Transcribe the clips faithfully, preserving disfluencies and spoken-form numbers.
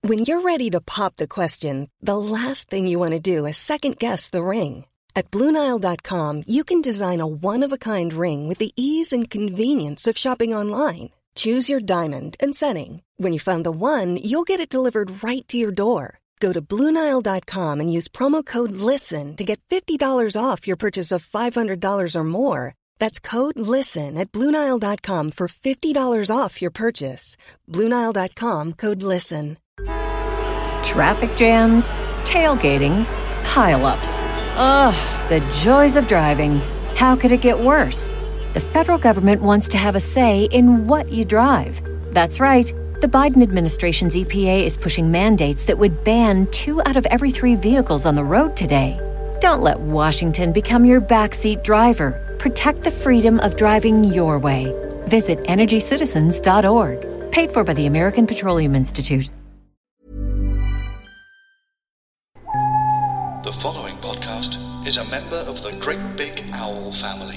When you're ready to pop the question, the last thing you want to do is second-guess the ring. At Blue Nile dot com, you can design a one-of-a-kind ring with the ease and convenience of shopping online. Choose your diamond and setting. When you find the one, you'll get it delivered right to your door. Go to Blue Nile dot com and use promo code LISTEN to get fifty dollars off your purchase of five hundred dollars or more. That's code LISTEN at Blue Nile dot com for fifty dollars off your purchase. Blue Nile dot com, code LISTEN. Traffic jams, tailgating, pile-ups. Ugh, the joys of driving. How could it get worse? The federal government wants to have a say in what you drive. That's right. The Biden administration's E P A is pushing mandates that would ban two out of every three vehicles on the road today. Don't let Washington become your backseat driver. Protect the freedom of driving your way. Visit energy citizens dot org. Paid for by the American Petroleum Institute. The following podcast is a member of the Great Big Owl family.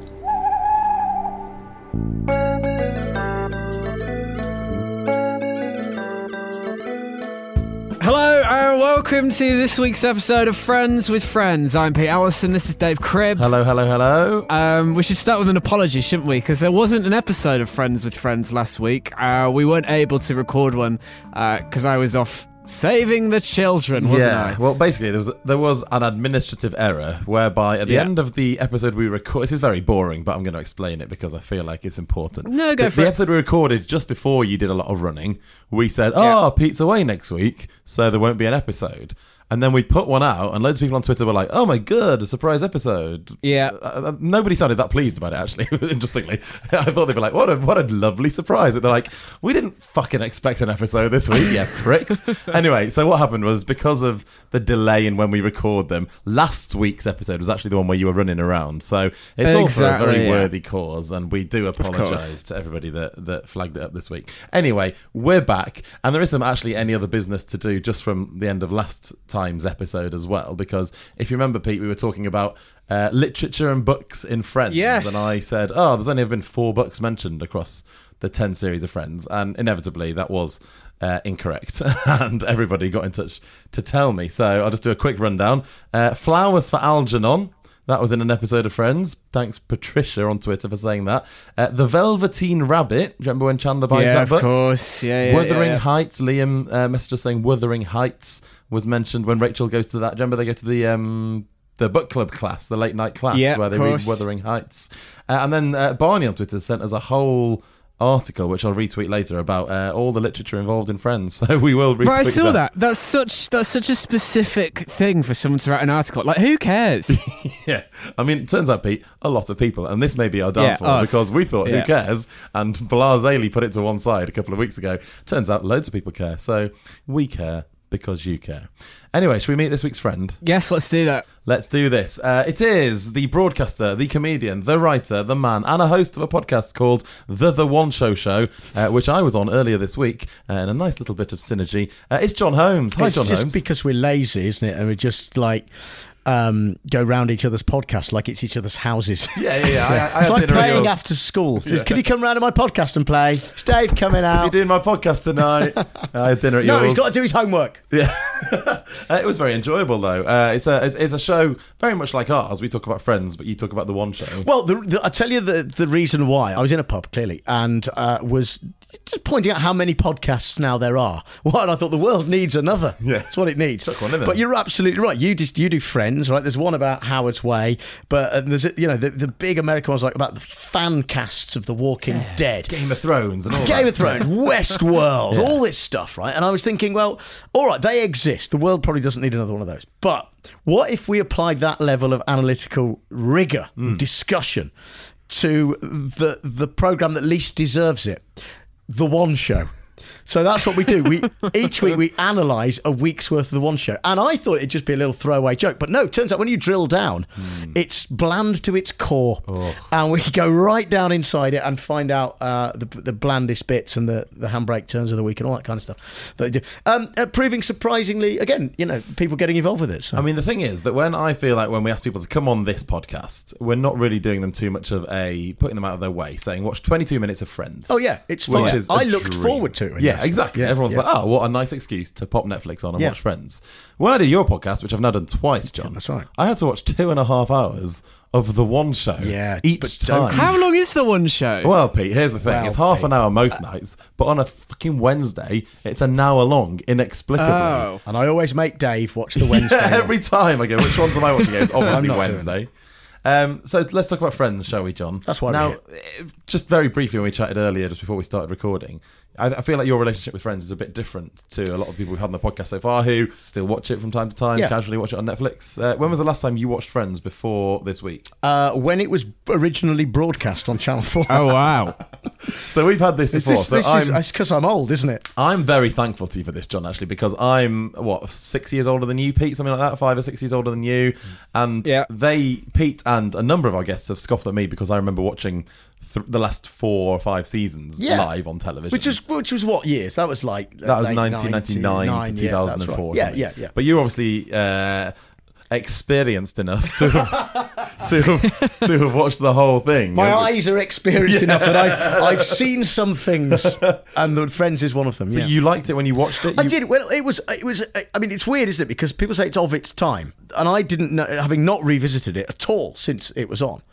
Hello and welcome to this week's episode of Friends with Friends. I'm Pete Allison, this is Dave Cribb. Hello, hello, hello. Um, we should start with an apology, shouldn't we? Because there wasn't an episode of Friends with Friends last week. Uh, we weren't able to record one because uh, I was off saving the children, wasn't yeah. I? Well, basically, there was there was an administrative error whereby at the yeah. end of the episode we record. This is very boring, but I'm going to explain it because I feel like it's important. No, go the, for the it. episode we recorded just before you did a lot of running. We said, "Oh, yeah. Pete's away next week, so there won't be an episode." And then we put one out, and loads of people on Twitter were like, "Oh my god, a surprise episode!" Yeah, uh, nobody sounded that pleased about it. Actually, interestingly, I thought they'd be like, "What a what a lovely surprise!" But they're like, "We didn't fucking expect an episode this week, yeah, pricks." Anyway, so what happened was because of the delay in when we record them, last week's episode was actually the one where you were running around. So it's all for a Exactly, very yeah. worthy cause, and we do apologise to everybody that that flagged it up this week. Anyway, we're back, and there isn't actually any other business to do just from the end of last time's episode as well, because if you remember, Pete, we were talking about uh, literature and books in Friends. Yes. And I said, oh, there's only ever been four books mentioned across the ten series of Friends, and inevitably that was uh, incorrect, and everybody got in touch to tell me. So I'll just do a quick rundown. Uh, Flowers for Algernon. That was in an episode of Friends. Thanks, Patricia, on Twitter for saying that. Uh, the Velveteen Rabbit. Do you remember when Chandler buys yeah, that of book? course. Yeah, yeah, Wuthering yeah, yeah. Heights. Liam uh, messaged us saying Wuthering Heights was mentioned when Rachel goes to that. Do you remember they go to the um, the book club class, the late night class, Yeah, where they of read course. Wuthering Heights? Uh, and then uh, Barney on Twitter sent us a whole article, which I'll retweet later, about uh, all the literature involved in Friends. So we will retweet But I saw that. that. That's such that's such a specific thing for someone to write an article. Like, who cares? Yeah, I mean, it turns out, Pete, a lot of people, and this may be our downfall, Yeah, us. because we thought, Yeah. who cares? And blasely put it to one side a couple of weeks ago. Turns out loads of people care, so we care because you care. Anyway, should we meet this week's friend? Yes, let's do that. Let's do this. Uh, it is the broadcaster, the comedian, the writer, the man, and a host of a podcast called The The One Show Show, uh, which I was on earlier this week, uh, and a nice little bit of synergy. Uh, it's John Holmes. Hi, it's John just Holmes. because we're lazy, isn't it? And we just like um, go round each other's podcasts like it's each other's houses. Yeah, yeah, yeah. I, I It's had like dinner at playing yours. after school. Yeah. Can you come round to my podcast and play? Is Dave coming Is he out? doing my podcast tonight? I had dinner at No, yours. he's got to do his homework. Yeah, uh, it was very enjoyable though. Uh, it's a it's, it's a show very much like ours. We talk about Friends, but you talk about The One Show. Well, the, the, I'll tell you the, the reason why. I was in a pub, clearly, and uh, was just pointing out how many podcasts now there are. Well, and I thought the world needs another. Yeah. That's what it needs. Chuck one in there. But you're absolutely right. You just you do Friends, right? There's one about Howard's Way, but uh, there's you know the, the big American ones like about the fan casts of The Walking Dead. Game of Thrones and all Game that. of Thrones, Westworld, Yeah. all this stuff, right? And I was thinking, well, all right, they exist. The world probably doesn't need another one of those. But what if we applied that level of analytical rigor, Mm. discussion, to the the program that least deserves it, The One Show? So that's what we do. We each week we analyse a week's worth of The One Show, and I thought it'd just be a little throwaway joke, but no. It turns out when you drill down, Mm. it's bland to its core, Oh. and we go right down inside it and find out uh, the the blandest bits and the, the handbrake turns of the week and all that kind of stuff that they do. Um, uh, proving surprisingly, again, you know, people getting involved with it. So. I mean, the thing is that when I feel like when we ask people to come on this podcast, we're not really doing them too much of a putting them out of their way, saying watch twenty-two minutes of Friends. Oh yeah, it's Which fine. is a I looked dream. forward to it. Yeah, Yeah, exactly. Yeah, Everyone's yeah. like, oh, what a nice excuse to pop Netflix on and Yeah. watch Friends. When I did your podcast, which I've now done twice, John, that's right. I had to watch two and a half hours of the one show Yeah, each but don't- time. How long is the one show? Well, Pete, here's the thing. Well, it's half Pete. an hour most nights, but on a fucking Wednesday, it's an hour long, inexplicably. Oh. And I always make Dave watch the Wednesday. Yeah, one. every time I go, which ones am I watching? It's obviously I'm not doing Wednesday. Um, so let's talk about Friends, shall we, John? That's why we're Now, here. eh, just very briefly, when we chatted earlier, just before we started recording, I, I feel like your relationship with Friends is a bit different to a lot of people we've had on the podcast so far who still watch it from time to time, Yeah. casually watch it on Netflix. Uh, when was the last time you watched Friends before this week? Uh, when it was originally broadcast on Channel four. Oh, wow. So we've had this It's before. this, so this is I'm, it's because I'm old, isn't it? I'm very thankful to you for this, John, actually, because I'm, what, six years older than you, Pete? Something like that? Five or six years older than you. And Yeah. they, Pete and a number of our guests have scoffed at me because I remember watching th- the last four or five seasons Yeah. live on television. Which was which was what years? That was like That was late nineteen ninety-nine ninety-nine, to yeah, two thousand four. that's right. something. Yeah, yeah, yeah. But you're obviously uh, experienced enough to have, to, have, to have watched the whole thing. My Yeah. eyes are experienced enough that I, I've seen some things, and the Friends is one of them. So yeah. you liked it when you watched it? I You- did. Well, it was. It was. I mean, it's weird, isn't it? Because people say it's of its time, and I didn't know, having not revisited it at all since it was on.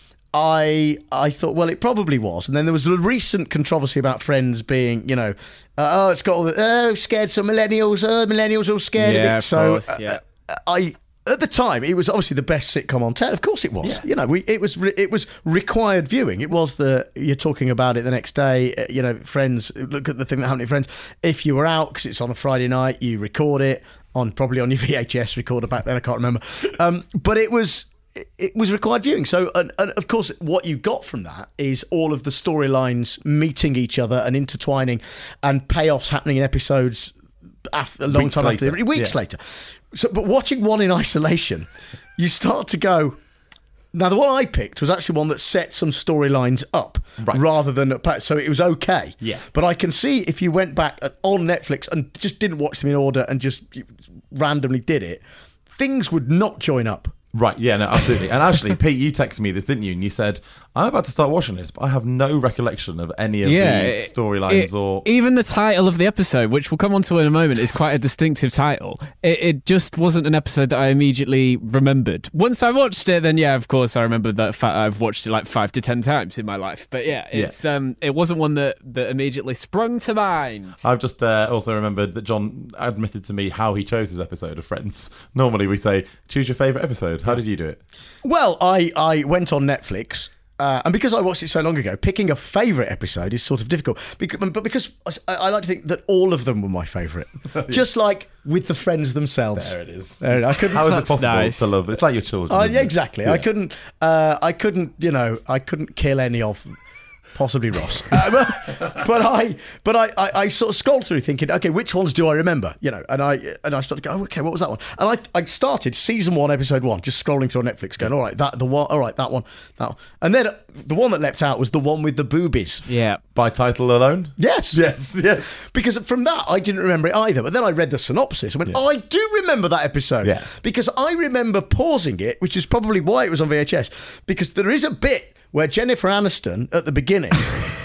I I thought, well, it probably was, and then there was a recent controversy about Friends being, you know, uh, oh, it's got all the oh, scared some millennials, oh, millennials all scared Yeah, of it. of so course, yeah. uh, I. At the time, it was obviously the best sitcom on television. Of course, it was. You know, we, it was re- it was required viewing. It was the you're talking about it the next day. uh, You know, Friends. Look at the thing that happened in Friends. If you were out because it's on a Friday night, you record it on probably on your V H S recorder back then. I can't remember, um, but it was it, it was required viewing. So, and, and of course, what you got from that is all of the storylines meeting each other and intertwining, and payoffs happening in episodes after, a long Weeks time later. after, weeks Yeah. later. So, but watching one in isolation, you start to go. Now, the one I picked was actually one that set some storylines up Right. rather than so it was okay. Yeah. But I can see if you went back on Netflix and just didn't watch them in order and just randomly did it, things would not join up. Right, yeah, no, absolutely. And actually, Pete, you texted me this, didn't you? And you said, I'm about to start watching this, but I have no recollection of any of Yeah, these it- storylines it- or... even the title of the episode, which we'll come on to in a moment, is quite a distinctive title. It, it just wasn't an episode that I immediately remembered. Once I watched it, then yeah, of course, I remember that fact I've watched it like five to ten times in my life. But yeah, it's um, it wasn't one that, that immediately sprung to mind. I've just uh, also remembered that John admitted to me how he chose his episode of Friends. Normally we say, choose your favourite episode. How did you do it? Well, I, I went on Netflix, uh, and because I watched it so long ago, picking a favourite episode is sort of difficult. Because, but because I, I like to think that all of them were my favourite, just like with the Friends themselves. There it is. There, I couldn't. How is it That's possible nice. to love? It's like your children. Uh, isn't yeah, it? exactly. Yeah. I couldn't. Uh, I couldn't. You know, I couldn't kill any of them. Possibly Ross, uh, but, but I, but I, I, I sort of scrolled through thinking, okay, which ones do I remember? You know, and I, and I started to go, oh, okay, what was that one? And I, I started season one, episode one, just scrolling through Netflix, going, all right, that the one, all right, that one, that one, and then the one that leapt out was the one with the boobies. Yeah. By title alone? Yes, Yes, yes. because from that I didn't remember it either. But then I read the synopsis and went, "Oh, I do remember that episode." Yeah. Because I remember pausing it, which is probably why it was on V H S. Because there is a bit where Jennifer Aniston at the beginning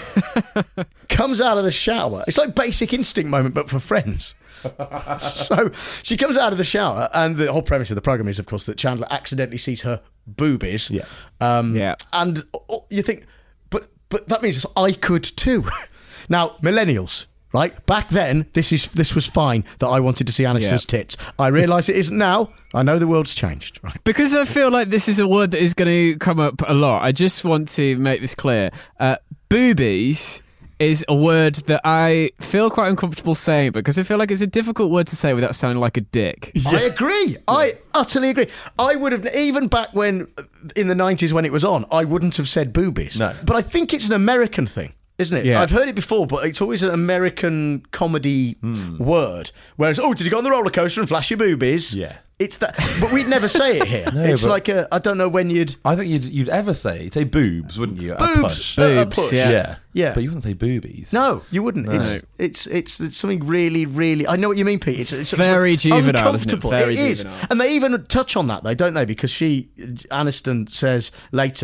comes out of the shower. It's like Basic Instinct moment, but for Friends. So she comes out of the shower, and the whole premise of the program is, of course, that Chandler accidentally sees her boobies. Yeah. Um, Yeah. And you think, but but that means I could too. Now, millennials, right? Back then, this is this was fine that I wanted to see Aniston's Yeah. tits. I realise it isn't now. I know the world's changed, right? Because I feel like this is a word that is going to come up a lot, I just want to make this clear. Uh, boobies is a word that I feel quite uncomfortable saying because I feel like it's a difficult word to say without sounding like a dick. I agree. I utterly agree. I would have, even back when, in the nineties when it was on, I wouldn't have said boobies. No. But I think it's an American thing, isn't it? Yeah. I've heard it before, but it's always an American comedy word. Whereas, oh, did you go on the roller coaster and flash your boobies? Yeah. It's that, but we'd never say it here. it's but- like a, I don't know when you'd I think you'd, you'd ever say, you'd say boobs, wouldn't you? At a boobs, push. uh, a Boobs, push. yeah. Yeah. Yeah. But you wouldn't say boobies. No, you wouldn't. It's, No. it's it's it's something really, really. I know what you mean, Pete. It's, it's Very sort of juvenile, isn't it? uncomfortable. Very it is, juvenile. and they even touch on that, though, don't they? Because she, Aniston, says later,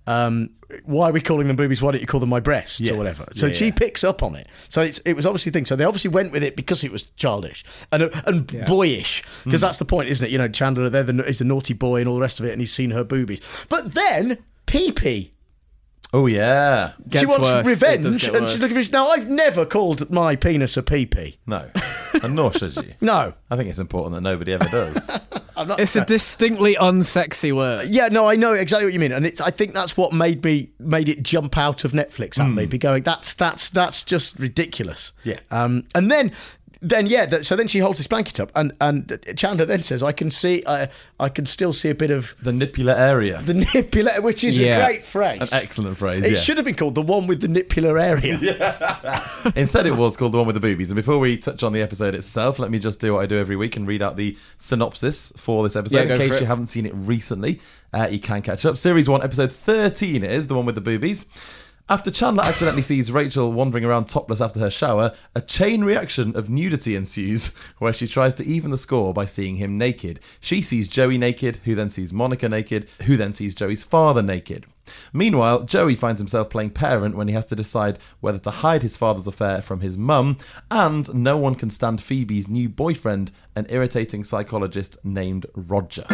Um, why are we calling them boobies? Why don't you call them my breasts Yes. or whatever? So Yeah, she yeah. picks up on it. So it's, it was obviously a thing. So they obviously went with it because it was childish and and Yeah. boyish. Because that's the point, isn't it? You know, Chandler there the, is the naughty boy and all the rest of it, and he's seen her boobies. But then Pee Pee. Oh, yeah. Gets she wants worse. It does revenge, get and she's worse. looking for. Now, I've never called my penis a pee pee. No. And nor should you. No, I think it's important that nobody ever does. I'm not. It's a distinctly unsexy word. Yeah, no, I know exactly what you mean, and it's, I think that's what made me made it jump out of Netflix at me, be going, that's that's that's just ridiculous. Yeah. Um, and then. Then yeah, that, so then she holds this blanket up, and, and Chandler then says, "I can see, I I can still see a bit of The nipular area. the nipular," which is Yeah. a great phrase. An excellent phrase, It yeah. should have been called the one with the nipular area. Instead, it was called The One with the Boobies. And before we touch on the episode itself, let me just do what I do every week and read out the synopsis for this episode. Yeah, in go case for you it. haven't seen it recently, uh, you can catch up. Series one, episode thirteen is The One with the Boobies. After Chandler accidentally sees Rachel wandering around topless after her shower, a chain reaction of nudity ensues, where she tries to even the score by seeing him naked. She sees Joey naked, who then sees Monica naked, who then sees Joey's father naked. Meanwhile, Joey finds himself playing parent when he has to decide whether to hide his father's affair from his mum, and no one can stand Phoebe's new boyfriend, an irritating psychologist named Roger.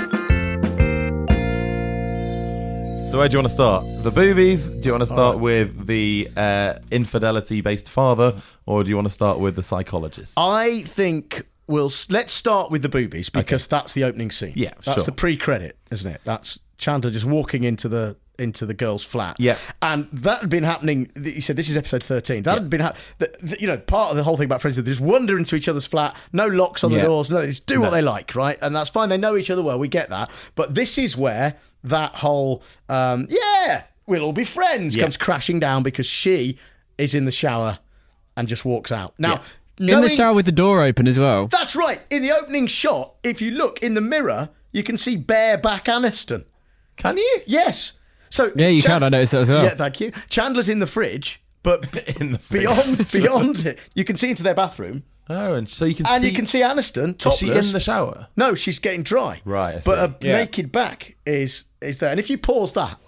So where do you want to start? The boobies? Do you want to start right. with the uh, infidelity-based father, or do you want to start with the psychologist? I think we'll s- let's start with the boobies because that's the opening scene. Yeah, that's sure. the pre-credit, isn't it? That's Chandler just walking into the into the girl's flat. Yeah. and that had been happening. You said this is episode thirteen. That had been hap- the, the, you know part of the whole thing about friends. They just wander into each other's flat, no locks on the Yeah. doors, no, they just do what they like, right? And that's fine. They know each other well. We get that, but this is where that whole um, yeah, we'll all be friends Yeah. comes crashing down because she is in the shower and just walks out. Now. In the knowing- shower with the door open as well. That's right. In the opening shot, if you look in the mirror, you can see bareback Aniston. Can you? Yes. So Yeah, you can. I noticed that as well. Yeah, thank you. Chandler's in the fridge, but In the fridge. beyond beyond it, you can see into their bathroom, Oh, and so you can and see... you can see Aniston Is topless. she in the shower? No, she's getting dry. Right, I But see. her Yeah. naked back is is there, and if you pause that,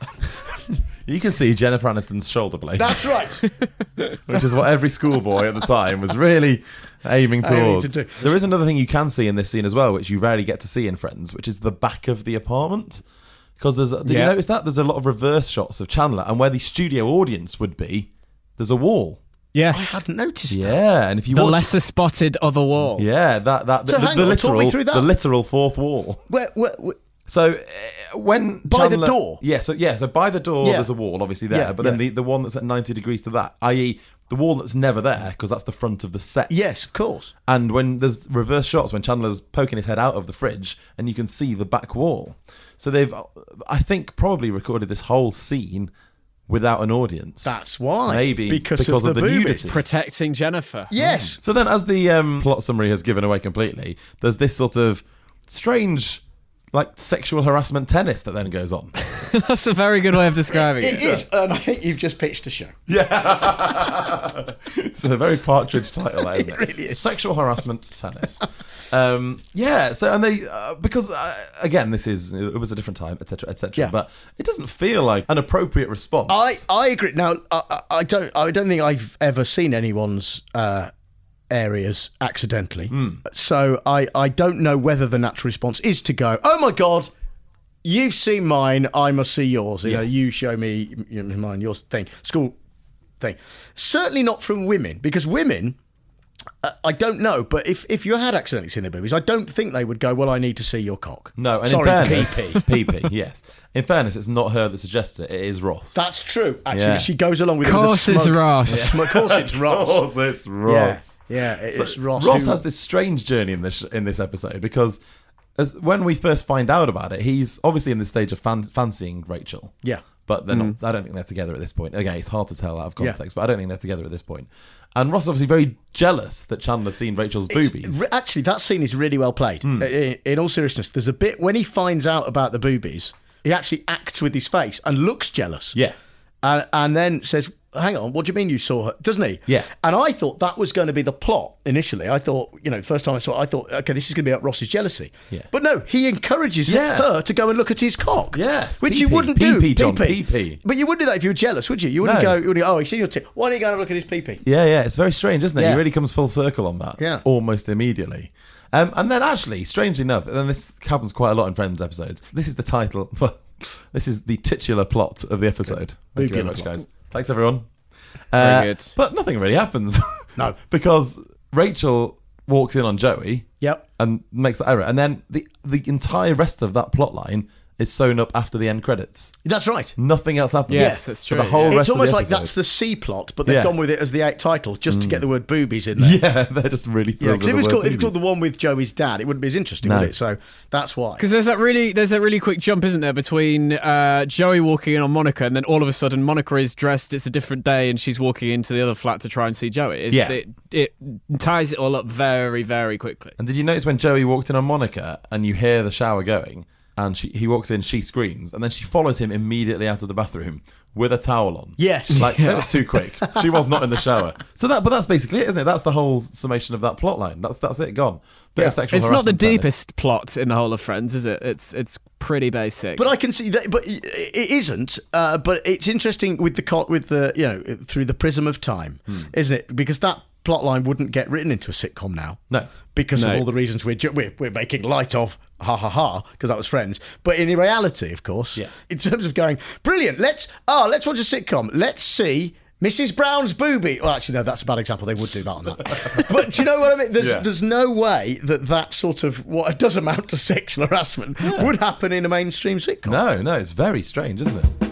You can see Jennifer Aniston's shoulder blade. that's right. which is what every schoolboy at the time was really aiming Aiming towards. to do. There is another thing you can see in this scene as well, which you rarely get to see in Friends, which is the back of the apartment. Because there's, did you Yeah. notice that? There's a lot of reverse shots of Chandler, and where the studio audience would be, there's a wall. Yes. I hadn't noticed that. Yeah, and if you The watch, lesser spotted other wall. yeah, that that the, So the, hang the on, talk me literal through that. the literal fourth wall. Where, where, where So uh, when By the Chandler- door? yeah, so yeah, so by the door Yeah. there's a wall obviously there, Yeah, but then yeah. the, the one that's at ninety degrees to that, that is the wall that's never there because that's the front of the set. yes, of course. And when there's reverse shots when Chandler's poking his head out of the fridge and you can see the back wall. So they've, I think, probably recorded this whole scene without an audience. That's why. Maybe because, because of of the, the boobies. nudity. Protecting Jennifer. Yes. So then, as the um, plot summary has given away completely, there's this sort of strange, like, sexual harassment tennis that then goes on. That's a very good way of describing It it. is, and I think you've just pitched a show. It's a very Partridge title, that, isn't it? It really is. Sexual harassment tennis. Um, yeah. So and they uh, because uh, again, this is it was a different time, et cetera, et cetera. Yeah. But it doesn't feel like an appropriate response. I, I agree. Now, I, I I don't I don't think I've ever seen anyone's uh, areas accidentally. Hmm. So I, I don't know whether the natural response is to go, oh my God, you've seen mine, I must see yours. You know, Yes. you show me you know, mine, yours thing. School thing. Certainly not from women, because women, uh, I don't know, but if, if you had accidentally seen their boobies, I don't think they would go, well, I need to see your cock. no, and Sorry, in fairness, P P. P P, yes. In fairness, it's not her that suggests it; it is Ross. That's true, actually. Yeah. But she goes along with it. Of with the course it's smoke. Ross. Of course it's Ross. Of course, it's Ross. Yeah, yeah, it's So Ross. Ross who- has this strange journey in this in this episode because as when we first find out about it, he's obviously in this stage of fan, fancying Rachel. Yeah. But they're not, I don't think they're together at this point. Again, it's hard to tell out of Yeah. context, but I don't think they're together at this point. And Ross is obviously very jealous that Chandler's seen Rachel's It's- boobies. re- Actually, that scene is really well played. Hmm. In, in all seriousness, there's a bit when he finds out about the boobies, he actually acts with his face and looks jealous. Yeah. And, and then says, hang on, what do you mean you saw her? Doesn't he? Yeah. And I thought that was going to be the plot initially. I thought, you know, the first time I saw it, I thought, okay, this is going to be about Ross's jealousy. Yeah. But no, he encourages Yeah. her to go and look at his cock. Yes, Which pee-pee. you wouldn't do. Pee-pee, John, Pee-pee. pee-pee. But you wouldn't do that if you were jealous, would you? You wouldn't No. go, you wouldn't go, oh, he's seen your tit. Why don't you go and look at his pee-pee? Yeah, yeah, it's very strange, isn't it? Yeah. He really comes full circle on that. Yeah. Almost immediately. Um, and then actually, strangely enough, and this happens quite a lot in Friends episodes, this is the title, this is the titular plot of the episode. Thank you very Boobula much, plot. guys. Thanks, everyone. Very Uh, good. But nothing really happens. No. Because Rachel walks in on Joey Yep. and makes that error. And then the, the entire rest of that plot line is sewn up after the end credits. That's right. Nothing else happens. Yes, that's For true, the whole yeah. rest It's of the almost like episode. that's the C plot, but they've Yeah. gone with it as the title just to get the word boobies in there. Yeah, they're just really Yeah, thrilled because if it with was the called, word if it was called the boobies. one with Joey's dad, it wouldn't be as interesting, No. would it? So that's why. Because there's that really, there's that really quick jump, isn't there, between uh, Joey walking in on Monica, and then all of a sudden Monica is dressed. It's a different day, and she's walking into the other flat to try and see Joey. It, Yeah. it, it ties it all up very, very quickly. And did you notice when Joey walked in on Monica and you hear the shower going and she, he walks in, she screams, and then she follows him immediately out of the bathroom with a towel on? Yes. Like, that was too quick. She was not in the shower. So that, but that's basically it, isn't it? That's the whole summation of that plot line. That's that's it, gone. Bit of sexual It's not the harassment tennis. deepest plot in the whole of Friends, is it? It's it's pretty basic. But I can see that, but it it isn't. Uh, but it's interesting with the co- with the you know through the prism of time, Hmm. isn't it? Because that plot line wouldn't get written into a sitcom now. No. because No. of all the reasons we're ju- we're, we're making light of. Ha ha ha! Because that was Friends. But in reality, of course, Yeah. in terms of going brilliant, let's oh let's watch a sitcom. Let's see Missus Brown's boobie. Well, actually, no, that's a bad example. They would do that on that. But do you know what I mean? There's, Yeah. there's no way that that sort of, what does amount to sexual harassment would happen in a mainstream sitcom. No, no, it's very strange, isn't it?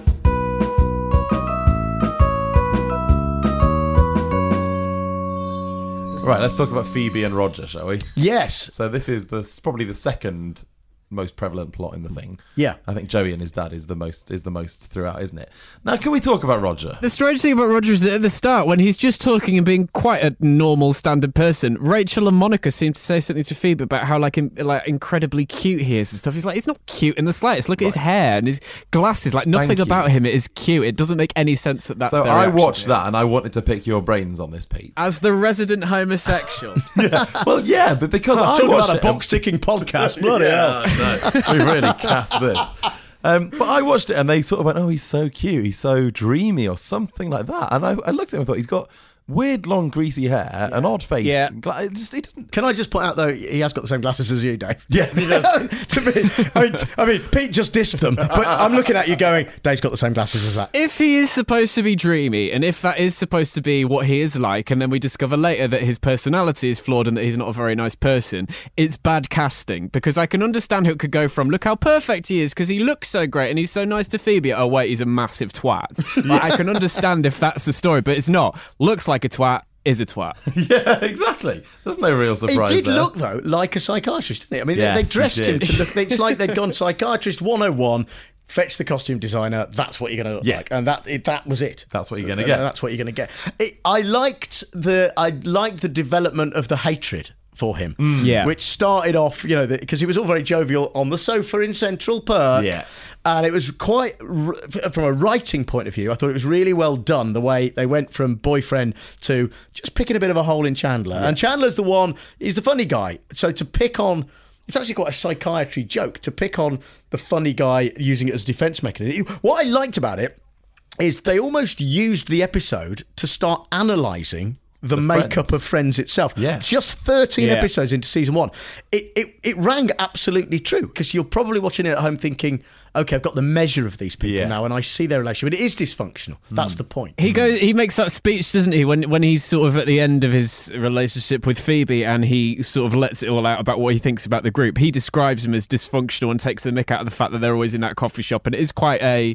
Right, let's talk about Phoebe and Roger, shall we? Yes. So this is the probably the second most prevalent plot in the thing. Yeah. I think Joey and his dad is the most is the most throughout, isn't it? Now, can we talk about Roger? The strange thing about Roger is that at the start, when he's just talking and being quite a normal, standard person, Rachel and Monica seem to say something to Phoebe about how like in, like incredibly cute he is and stuff. He's like, he's not cute in the slightest. Look at his hair and his glasses. Like nothing Thank you. about him is cute. It doesn't make any sense that that's So their I reaction watched to it. that and I wanted to pick your brains on this, Pete. As the resident homosexual. Well, yeah, but because I Talk watched about a it and- box ticking podcast. Bloody Yeah, hell. I know. We really cast this. Um, but I watched it and they sort of went, oh, he's so cute, he's so dreamy or something like that. And I, I looked at him and thought, he's got weird, long, greasy hair, an odd face. Yeah. Gla- it just, he doesn't... Can I just point out, though, he has got the same glasses as you, Dave? Yes, he does. to me, I mean, I mean, Pete just dissed them, but I'm looking at you going, Dave's got the same glasses as that. If he is supposed to be dreamy, and if that is supposed to be what he is like, and then we discover later that his personality is flawed and that he's not a very nice person, it's bad casting. Because I can understand how it could go from, look how perfect he is, because he looks so great and he's so nice to Phoebe, oh wait, he's a massive twat. Like, I can understand if that's the story, but it's not. Looks like a twat, is a twat. Yeah, exactly. There's no real He surprise did there. look, though, like a psychiatrist, didn't he? I mean, Yes, they, he they dressed him did. to look, it's like they'd gone psychiatrist one oh one, fetch the costume designer, that's what you're going to look Yeah. like. And that it, that was it. That's what you're gonna And get. That's what you're going to get. It, I liked the I liked the development of the hatred for him. Yeah. Which started off, you know, because he was all very jovial on the sofa in Central Perk. Yeah. And it was quite, r- from a writing point of view, I thought it was really well done, the way they went from boyfriend to just picking a bit of a hole in Chandler. And Chandler's the one, he's the funny guy. So to pick on, it's actually quite a psychiatry joke, to pick on the funny guy using it as a defense mechanism. What I liked about it is they almost used the episode to start analysing the, makeup Friends. of Friends itself. Yeah. Just thirteen Yeah. episodes into season one. It it, it rang absolutely true, because you're probably watching it at home thinking, okay, I've got the measure of these people Yeah. now and I see their relationship. It is dysfunctional. That's the point. He goes. He makes that speech, doesn't he? When when he's sort of at the end of his relationship with Phoebe, and he sort of lets it all out about what he thinks about the group. He describes them as dysfunctional and takes the mick out of the fact that they're always in that coffee shop. And it is quite a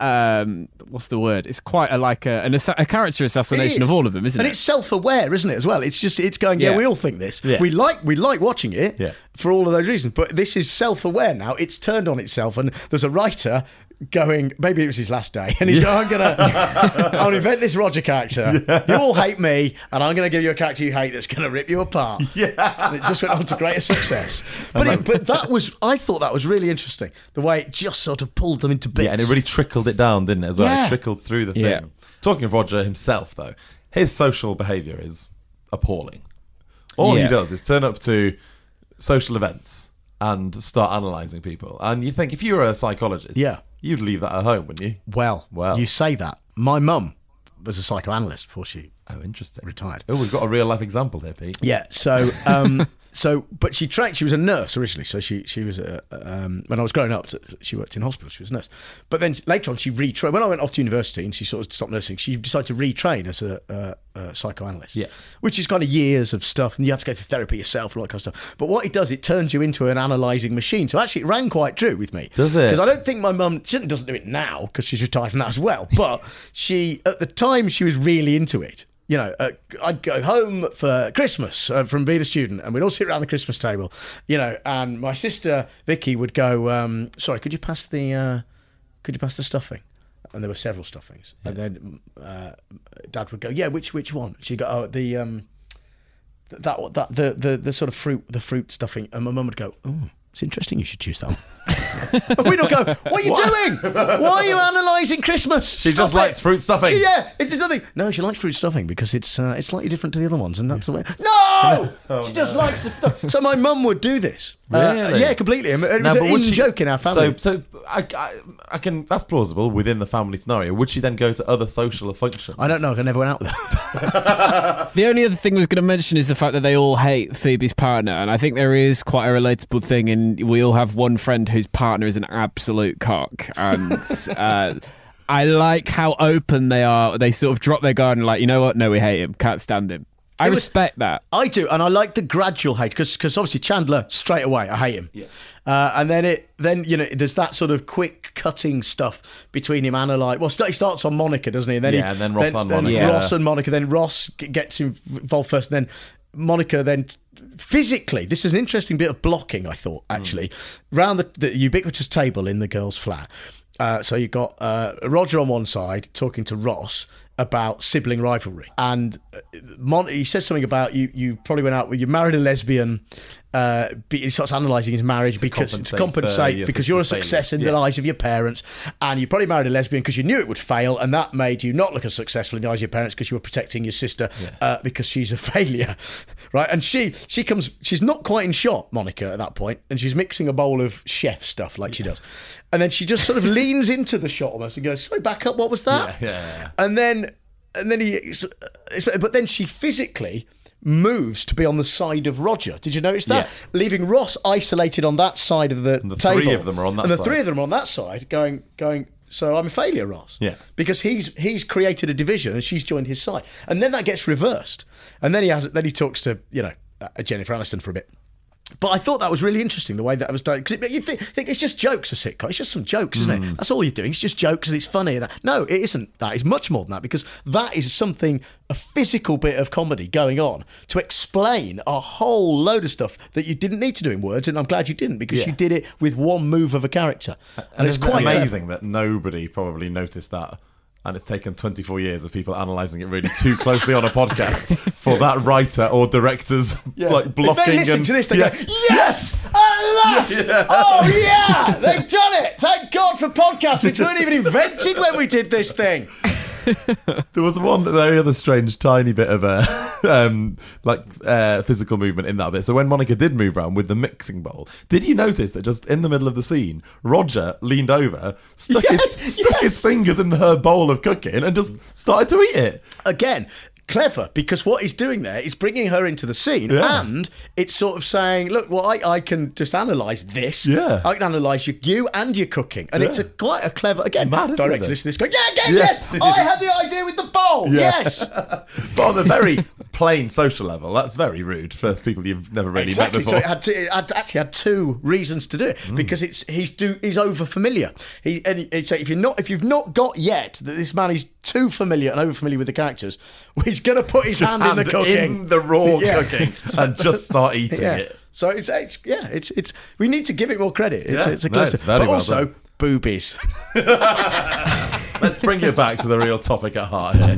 um, what's the word? It's quite a like a, an, assa- a character assassination It is. of all of them, isn't and it? it's self-aware, isn't it, as well? It's just, it's going, yeah, Yeah. we all think this. Yeah. We like we like watching it Yeah. for all of those reasons. But this is self-aware now. It's turned on itself, and there's a writer going, maybe it was his last day, and he's going, I'm gonna, I'll invent this Roger character. Yeah. You all hate me, and I'm gonna give you a character you hate that's gonna rip you apart. Yeah, and it just went on to greater success. But it, but that was, I thought that was really interesting, the way it just sort of pulled them into bits. Yeah, and it really trickled it down, didn't it? As well, Yeah. it trickled through the thing. Yeah. Talking of Roger himself, though, his social behaviour is appalling. All Yeah. he does is turn up to social events and start analysing people. And you think if you were a psychologist, Yeah. you'd leave that at home, wouldn't you? Well, Well. you say that. My mum was a psychoanalyst before she Oh, interesting. retired. Oh, we've got a real life example here, Pete. Yeah. So, um, so, but she trained. She was a nurse originally. So she she was a um, when I was growing up, she worked in hospital. She was a nurse. But then later on, she retrained. When I went off to university and she sort of stopped nursing, she decided to retrain as a, a, a psychoanalyst. Yeah. Which is kind of years of stuff, and you have to go through therapy yourself and all that kind of stuff. But what it does, it turns you into an analysing machine. So actually, it rang quite true with me. Does it? Because I don't think my mum she doesn't do it now because she's retired from that as well. But she at the time she was really into it. You know, uh, I'd go home for Christmas uh, from being a student, and we'd all sit around the Christmas table. You know, and my sister Vicky would go, um, "Sorry, could you pass the, uh, could you pass the stuffing?" And there were several stuffings, yeah. And then uh, Dad would go, "Yeah, which which one?" She'd go, "Oh, the um, that that the the the sort of fruit the fruit stuffing," and my mum would go, "Oh, it's interesting. You should choose that one." And we'd all go, "What are you what? doing? Why are you analysing Christmas?" She Stop just it. likes fruit stuffing. She, yeah, it's nothing. No, she likes fruit stuffing because it's uh, it's slightly different to the other ones, and that's the way. No, oh, she just no. likes the stuff. So my mum would do this. Really? Uh, yeah, completely. It was now, an in she, joke in our family. So, so I, I, I can. That's plausible within the family scenario. Would she then go to other social functions? I don't know. I never went out with her. The only other thing I was going to mention is the fact that they all hate Phoebe's partner, and I think there is quite a relatable thing. And we all have one friend whose partner is an absolute cock, and uh, I like how open they are. They sort of drop their guard and like, you know what? No, we hate him. Can't stand him. I It was- respect that. I do, and I like the gradual hate because obviously Chandler straight away I hate him, yeah. uh, and then it then you know there's that sort of quick cutting stuff between him and like well st- he starts on Monica, doesn't he? And then yeah, he, and then Ross then, and then Monica. Yeah. Ross and Monica. Then Ross g- gets involved first, and then Monica. Then t- physically, this is an interesting bit of blocking. I thought actually mm. round the, the ubiquitous table in the girls' flat. Uh, so you've got uh, Roger on one side talking to Ross about sibling rivalry, and Mon- he says something about you. You probably went out with you married a lesbian. Uh, he starts analysing his marriage to because compensate to compensate for because you're a failure. success in yeah. the eyes of your parents, and you probably married a lesbian because you knew it would fail, and that made you not look as successful in the eyes of your parents because you were protecting your sister yeah. uh, because she's a failure, right? And she she comes, she's not quite in shot, Monica, at that point, and she's mixing a bowl of chef stuff like yeah. she does, and then she just sort of leans into the shot almost and goes, "Sorry, back up. What was that?" Yeah, yeah, yeah. And then and then he, but then she physically moves to be on the side of Roger. Did you notice that? Yeah. Leaving Ross isolated on that side of the, and the table. three of them are on that and the side. three of them are on that side going, going, so I'm a failure, Ross. Yeah. Because he's he's created a division and she's joined his side. And then that gets reversed. And then he has then he talks to, you know, uh, Jennifer Aniston for a bit. But I thought that was really interesting, the way that was done. Because you think, think it's just jokes, a sitcom. It's just some jokes, isn't Mm. it? That's all you're doing. It's just jokes and it's funny. And that. No, it isn't that. It's much more than that, because that is something, a physical bit of comedy going on to explain a whole load of stuff that you didn't need to do in words. And I'm glad you didn't, because Yeah. you did it with one move of a character. And, And it's isn't it quite amazing that nobody probably noticed that. And it's taken twenty-four years of people analysing it really too closely on a podcast for that writer or director's Yeah. like blocking. If they listen and, to this, they yeah. go, yes, at last! Yeah. Oh, yeah, they've done it. Thank God for podcasts, which weren't even invented when we did this thing. There was one very other strange tiny bit of a um, like uh, physical movement in that bit. So when Monica did move around with the mixing bowl, did you notice that just in the middle of the scene, Roger leaned over, stuck Yes, his stuck yes. his fingers in her bowl of cooking and just started to eat it? Again, clever, because what he's doing there is bringing her into the scene, Yeah. and it's sort of saying, look, well, I, I can just analyse this. Yeah. I can analyse you, you and your cooking. And Yeah. it's a quite a clever, again, mad, isn't director it? listen to this going, yeah, again, Yes. yes, I had the idea with the bowl, Yeah. yes. But on a very plain social level, that's very rude for people you've never really Exactly. met So before. it had, to, it had actually had two reasons to do it, Mm. because it's he's do he's over familiar. He and he- so if you're not if you've not got yet that this man is too familiar and over familiar with the characters, well, he's going to put his hand, in the cooking, in the raw Yeah. cooking, and just start eating Yeah. it. So it's, it's yeah, it's it's we need to give it more credit. It's, Yeah. it's a No, close it's to- very but well also done. boobies. Let's bring it back to the real topic at heart here.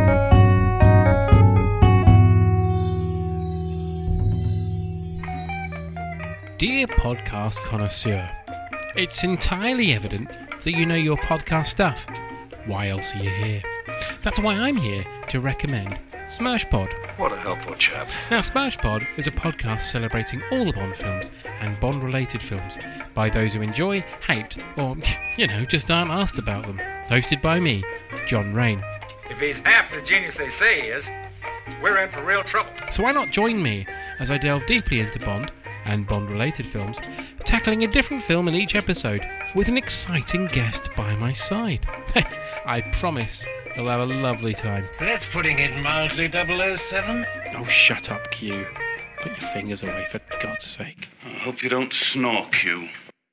Dear podcast connoisseur, it's entirely evident that you know your podcast stuff. Why else are you here? That's why I'm here to recommend Smirshpod. What a helpful chap. Now, Smirshpod is a podcast celebrating all the Bond films and Bond-related films by those who enjoy, hate, or, you know, just aren't asked about them. Hosted by me, John Rain. If he's half the genius they say he is, we're in for real trouble. So why not join me as I delve deeply into Bond and Bond-related films, tackling a different film in each episode with an exciting guest by my side. I promise you'll have a lovely time. That's putting it mildly, double oh seven. Oh, shut up, Q. Put your fingers away, for God's sake. I hope you don't snore, Q.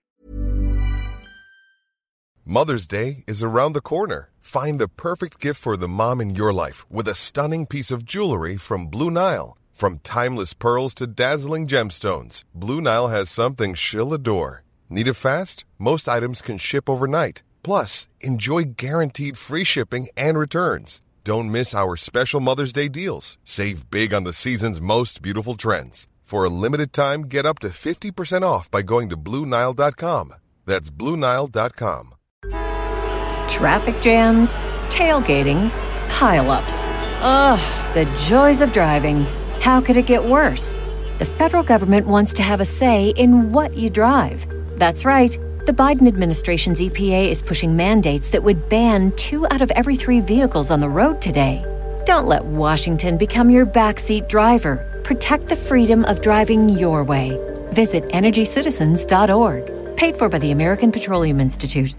Mother's Day is around the corner. Find the perfect gift for the mom in your life with a stunning piece of jewelry from Blue Nile. From timeless pearls to dazzling gemstones, Blue Nile has something she'll adore. Need it fast? Most items can ship overnight. Plus, enjoy guaranteed free shipping and returns. Don't miss our special Mother's Day deals. Save big on the season's most beautiful trends. For a limited time, get up to fifty percent off by going to Blue Nile dot com. That's Blue Nile dot com. Traffic jams, tailgating, pile-ups. Ugh, the joys of driving. How could it get worse? The federal government wants to have a say in what you drive. That's right. The Biden administration's E P A is pushing mandates that would ban two out of every three vehicles on the road today. Don't let Washington become your backseat driver. Protect the freedom of driving your way. Visit energy citizens dot org. Paid for by the American Petroleum Institute.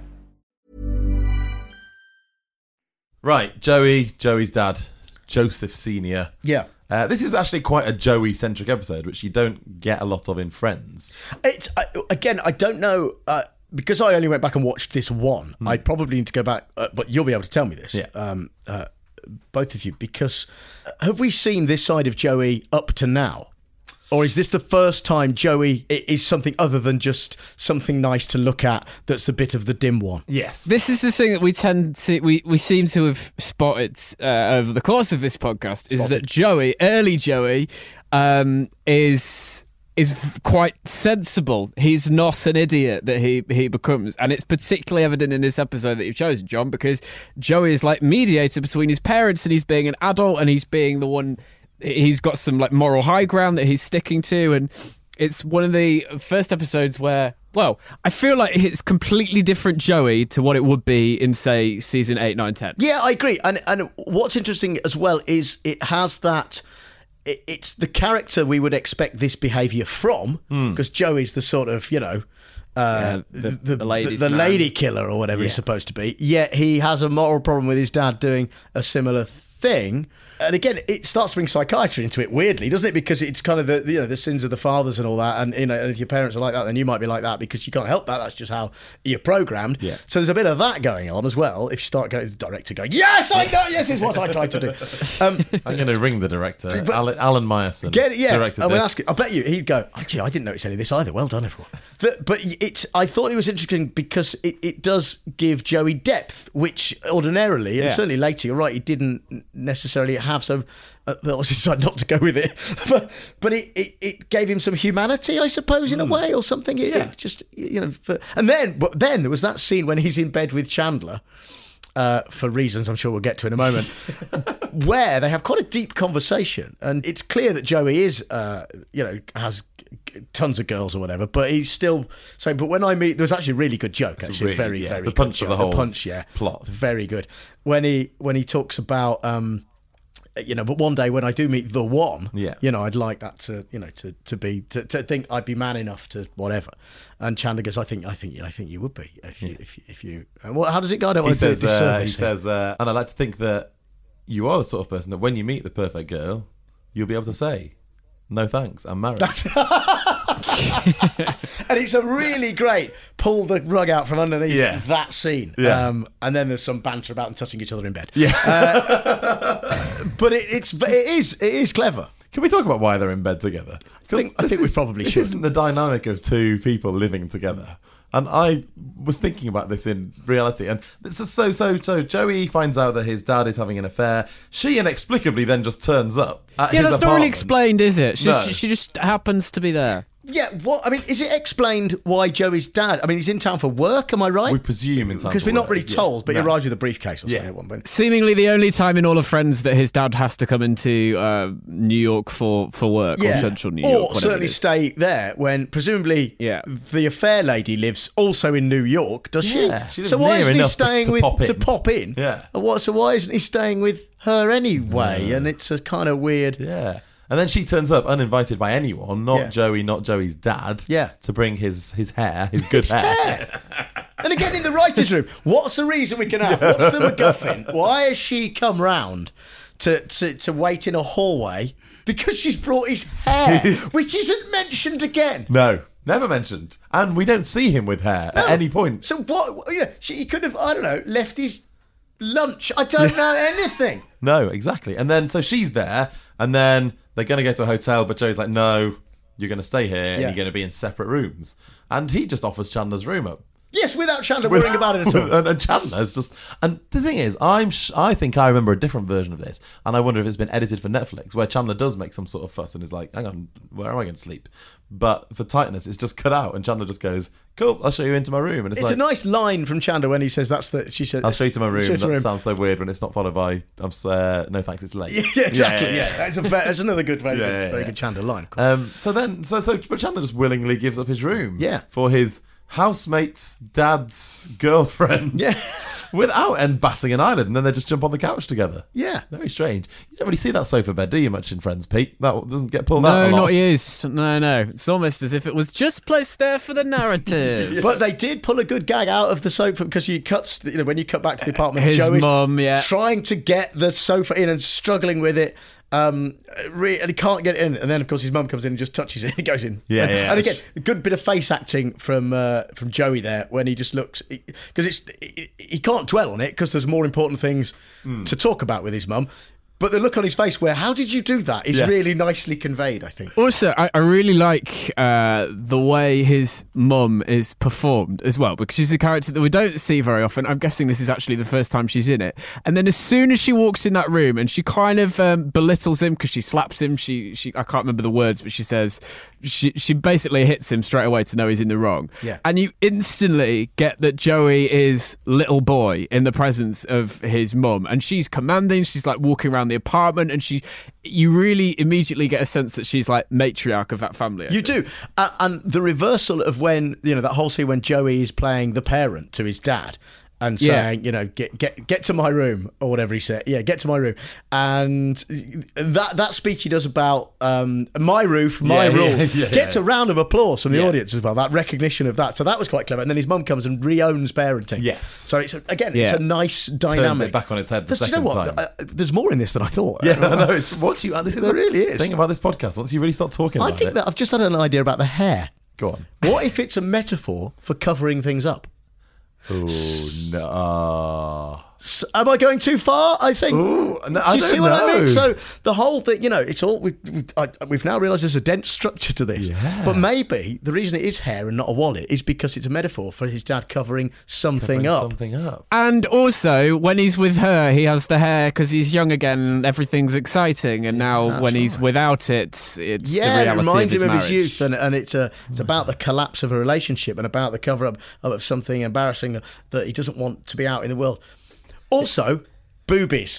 Right, Joey, Joey's dad, Joseph Senior Yeah. Uh, this is actually quite a Joey-centric episode, which you don't get a lot of in Friends. It's uh, again, I don't know uh, because I only went back and watched this one. Mm. I probably need to go back, uh, but you'll be able to tell me this, Yeah. um, uh, both of you, because have we seen this side of Joey up to now? Or is this the first time Joey is something other than just something nice to look at that's a bit of the dim one? Yes. This is the thing that we tend to we, we seem to have spotted uh, over the course of this podcast is Spotted. that Joey, early Joey, um, is is quite sensible. He's not an idiot that he he becomes, and it's particularly evident in this episode that you've chosen, John, because Joey is like mediator between his parents, and he's being an adult, and he's being the one. He's got some like moral high ground that he's sticking to, and it's one of the first episodes where, well, I feel like it's completely different Joey to what it would be in, say, season eight, nine, ten. Yeah, I agree. And and what's interesting as well is it has that. It, it's the character we would expect this behaviour from, because Joey's the sort of, you know. Uh, Yeah, the- the, the, the ladies' the man. lady killer or whatever Yeah. he's supposed to be. Yet he has a moral problem with his dad doing a similar thing. And again, it starts to bring psychiatry into it weirdly, doesn't it? Because it's kind of the you know the sins of the fathers and all that. And you know, if your parents are like that, then you might be like that because you can't help that. That's just how you're programmed. Yeah. So there's a bit of that going on as well. If you start going, the director going, yes, I know, yes, is what I tried to do. Um, I'm going to ring the director, But- Alan, Alan Meyerson. Get it, yeah. Directed I mean, this. ask it. I bet you he'd go. Actually, I didn't notice any of this either. Well done, everyone. But, but it's. I thought it was interesting because it, it does give Joey depth, which ordinarily and Yeah. certainly later, you're right, he didn't necessarily have. So uh, they obviously decided not to go with it. but but it, it, it gave him some humanity, I suppose, in a way, or something. It, Yeah. it just you know. For, and then, but then there was that scene when he's in bed with Chandler. Uh, for reasons I'm sure we'll get to in a moment, where they have quite a deep conversation, and it's clear that Joey is, uh, you know, has tons of girls or whatever, but he's still saying. But when I meet, there's actually a really good joke, It's actually, really- very, yeah, very the good punch of joke. the whole punch, yeah, plot. very good. When he when he talks about. Um, You know, but one day when I do meet the one, Yeah. you know, I'd like that to, you know, to, to be to, to think I'd be man enough to whatever. And Chandler goes, I think, I think, I think you would be if you, if you, if you. And well, how does it go? I don't He want to do a says, uh, he disservice here. says, uh, and I like to think that you are the sort of person that when you meet the perfect girl, you'll be able to say, no thanks, I'm married. And it's a really great pull the rug out from underneath Yeah. that scene. Yeah. Um, and then there's some banter about them touching each other in bed. Yeah. Uh, but it, it's it is it is clever. Can we talk about why they're in bed together? I think- I this think we is- probably this should. isn't the dynamic of two people living together. And I was thinking about this in reality. And this is so, so, so Joey finds out that his dad is having an affair. She inexplicably then just turns up at Yeah, his that's not really apartment. explained, is it? She's, No. she, she just happens to be there. Yeah, what I mean, is it explained why Joey's dad? I mean, he's in town for work. Am I right? We presume in time because for we're not work, really yeah. told, but he No. arrives with a briefcase or something Yeah. at one point. Seemingly the only time in all of Friends that his dad has to come into uh, New York for, for work, or central New York. or whatever certainly it is. stay there when presumably Yeah. the affair lady lives also in New York. Does Yeah, she? she lives so why near isn't he enough to- staying to with pop in. to pop in? Yeah. And what? So why isn't he staying with her anyway? And it's a kind of weird. Yeah. And then she turns up uninvited by anyone, not Yeah. Joey, not Joey's dad, Yeah. to bring his, his hair, his good His hair. hair. And again, in the writer's room, what's the reason we can have? What's the MacGuffin? Why has she come round to, to, to wait in a hallway? Because she's brought his hair, which isn't mentioned again. No, never mentioned. And we don't see him with hair at No. any point. So what? Yeah, she, he could have, I don't know, left his lunch. I don't know anything. No, exactly. And then, so she's there, and then they're going to go to a hotel, but Joey's like, no, you're going to stay here, and Yeah. you're going to be in separate rooms. And he just offers Chandler's room up. Yes, without Chandler worrying about it at all. and, and Chandler's just, and the thing is, I'm, sh- I think I remember a different version of this, and I wonder if it's been edited for Netflix, where Chandler does make some sort of fuss and is like, hang on, where am I going to sleep? But for tightness, it's just cut out, and Chandler just goes, cool, I'll show you into my room. And it's, It's like, a nice line from Chandler when he says that's the. She said, I'll show you to my room. Show you That to my sounds so weird when it's not followed by, I'm s- uh, no thanks, it's late. Yeah, exactly. Yeah, Yeah, yeah, yeah. That's, a, ve- that's another good, very, Yeah, good, yeah, very yeah. good Chandler line. Of course. Um, so then, so so, but Chandler just willingly gives up his room, Yeah. for his housemate's dad's girlfriend, Yeah. without and batting an eyelid, and then they just jump on the couch together. Yeah. Very strange. You don't really see that sofa bed, do you, much in Friends, Pete? That doesn't get pulled No, out a lot. not used. No, no. It's almost as if it was just placed there for the narrative. But they did pull a good gag out of the sofa because you cut, you know, when you cut back to the apartment, His Joey's mum, yeah. trying to get the sofa in and struggling with it. Um, re- and he can't get it in, and then of course his mum comes in and just touches it, and it goes in. Yeah, and, yeah. And again, a good bit of face acting from uh, from Joey there when he just looks, because it's he, he can't dwell on it because there's more important things Mm. to talk about with his mum. But the look on his face, where how did you do that, is Yeah. really nicely conveyed, I think. Also, I, I really like uh, the way his mum is performed as well, because she's a character that we don't see very often. I'm guessing this is actually the first time she's in it. And then as soon as she walks in that room and she kind of um, belittles him because she slaps him, she, she I can't remember the words, but she says, she, she basically hits him straight away to know he's in the wrong. Yeah. And you instantly get that Joey is little boy in the presence of his mum. And she's commanding, she's like walking around the apartment, and she, you really immediately get a sense that she's like matriarch of that family. I You think. do. Uh, and the reversal of when, you know, that whole scene when Joey is playing the parent to his dad and Yeah. saying, you know, get get get to my room, or whatever he said. Yeah, get to my room. And that that speech he does about um, my roof, my Yeah, yeah, rules, yeah, gets yeah. a round of applause from the Yeah. audience as well. That recognition of that. So that was quite clever. And then his mum comes and re-owns parenting. Yes. So it's, again, it's Yeah. a nice Turns dynamic. it back on its head the There's- you know second what? time. Uh, there's more in this than I thought. Yeah, I know. It's what you. This is There the really is. thing about this podcast. Once you really start talking I about think it, that I've just had an idea about the hair. go on. What if it's a metaphor for covering things up? Oh no! S- Am I going too far? I think. Ooh, no, Do I you don't see what I know. mean? So the whole thing, you know, it's all we've, we've, I, we've now realised there's a dense structure to this. Yeah. But maybe the reason it is hair and not a wallet is because it's a metaphor for his dad covering something Bring up. something up. And also, when he's with her, he has the hair because he's young again and everything's exciting. And now, when he's without it, it's the Yeah, reality it reminds of his him marriage. of his youth, and and it's a it's about the collapse of a relationship and about the cover up of something embarrassing that, that he doesn't want to be out in the world. Also, boobies.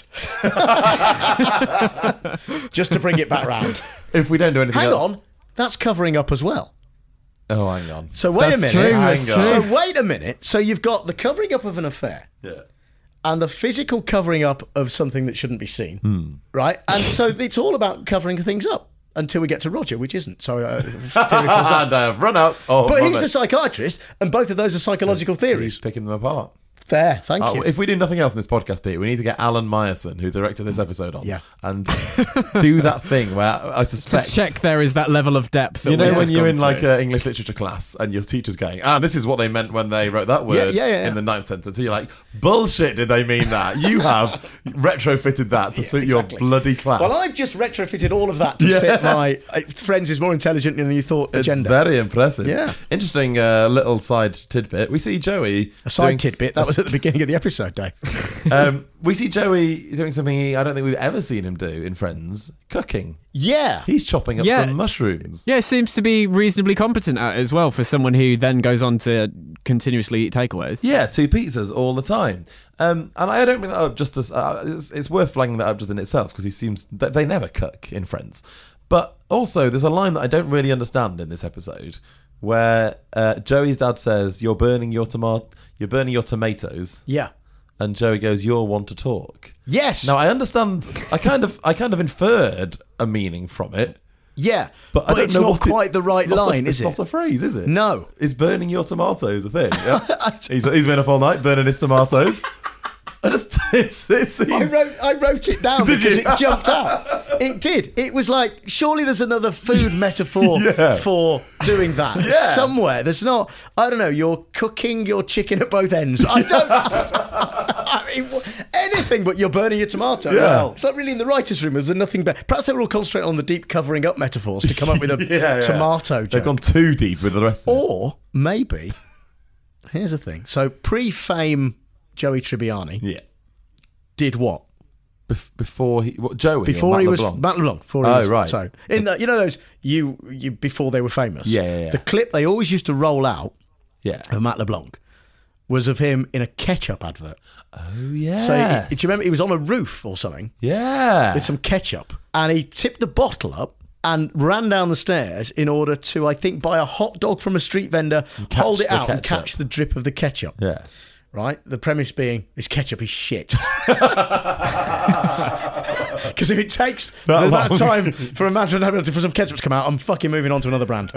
Just to bring it back round. If we don't do anything Hang else, on, that's covering up as well. Oh, hang on. So wait That's a minute. true, Hang that's on. true. So wait a minute. So you've got the covering up of an affair. Yeah. And the physical covering up of something that shouldn't be seen, Hmm. right? And so it's all about covering things up until we get to Roger, which isn't. So, uh, theory falls down. And I have run out. Oh, But he's rubbish. the psychiatrist, and both of those are psychological He's theories. picking them apart. There, thank Uh, you. if we do nothing else in this podcast, Pete, we need to get Alan Meyerson, who directed this episode, on, Yeah. and do that thing where I To suspect check there is that level of depth. That you know we when have you're gone in like through. an English literature class and your teacher's going, ah, this is what they meant when they wrote that word yeah, yeah, yeah. in the ninth sentence. So you're like, bullshit, did they mean that? You have retrofitted that to Yeah, suit exactly. your bloody class. Well, I've just retrofitted all of that to Yeah. fit my uh, friends is more intelligent than you thought It's agenda. very impressive. Yeah. Interesting uh, little side tidbit. We see Joey. A side doing- tidbit, that was at the beginning of the episode, Dave. um, we see Joey doing something I don't think we've ever seen him do in Friends, cooking. Yeah. He's chopping up Yeah. some mushrooms. Yeah, seems to be reasonably competent at it as well for someone who then goes on to continuously eat takeaways. Yeah, two pizzas all the time. Um, and I don't bring that up just as... Uh, it's, it's worth flagging that up just in itself because he seems... They they never cook in Friends. But also, there's a line that I don't really understand in this episode where uh, Joey's dad says, you're burning your tomato... You're burning your tomatoes. Yeah. And Joey goes, you're one to talk. Yes. Now, I understand... I kind of I kind of inferred a meaning from it. Yeah. But, But, I don't it's know not what it- quite the right it's not line, a, is it's it? not a phrase, is it? No. Is burning your tomatoes a thing? Yeah? he's, he's been up all night burning his tomatoes. I just, it's, it's, I wrote, I wrote it down Did because you? it jumped out. It did. It was like, surely there's another food metaphor Yeah. for doing that Yeah. somewhere. There's not, I don't know, you're cooking your chicken at both ends. I don't, I mean, wh- anything but you're burning your tomato. Yeah. Well, it's not really in the writer's room. There's nothing better. Perhaps they were all concentrating on the deep covering up metaphors to come up with a Yeah, yeah. tomato They've joke. gone too deep with the rest of it. Or maybe, here's the thing. So pre-fame Joey Tribbiani Yeah. did what? Bef- before he... What, Joey? or Before Matt he was LeBlanc? Matt LeBlanc. Before he Oh, was, right. So in the, you know those you you before they were famous. Yeah, yeah, yeah. The clip they always used to roll out Yeah. of Matt LeBlanc was of him in a ketchup advert. Oh, yeah. So he, do you remember he was on a roof or something Yeah. with some ketchup, and he tipped the bottle up and ran down the stairs in order to, I think, buy a hot dog from a street vendor, catch hold it the out, and ketchup. catch the drip of the ketchup. Yeah. Right? The premise being, this ketchup is shit. Because if it takes That that, long. time for a man to for some ketchup to come out, I'm fucking moving on to another brand.